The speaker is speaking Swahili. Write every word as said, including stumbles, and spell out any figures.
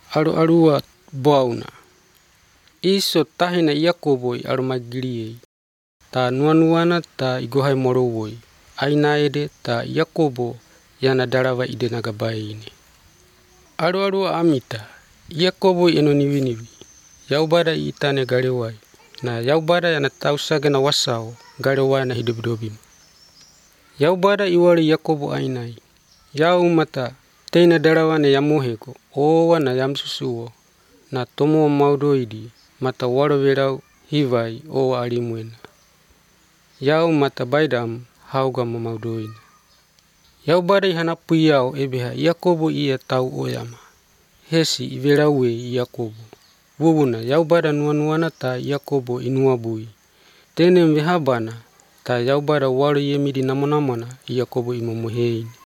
Aru-arua boauna. Iso tahina Iakoboi arumagiriei. Ta nuanuana ta igohai morowoi. Aina ede ta Iakobo yana darava ide nagabaini. Aru-arua amita. Iakoboi eno nivi-nivi. Yaubada itane garewai. Na Yaubada yana tausagena wasao garewai na hidobidobimu. Yaubada iwari Iakobo ainai. Yau mata teina darawane yamohego. Owa na yamsusuo. Na tomo maudoidi. Mata waraverau hivai owa arimuena. Yau mata baidam hauga mamaudoina. Yaubada ihanapu iao ebeha Iakobo ia tau oyama. Hesi iverauwe Iakobo. Wubuna Yaubada nuanuana ta Iakobo inuabui. Tenem vehabana ta Yaubada wari yemidi namonamona Iakobo imamuheini.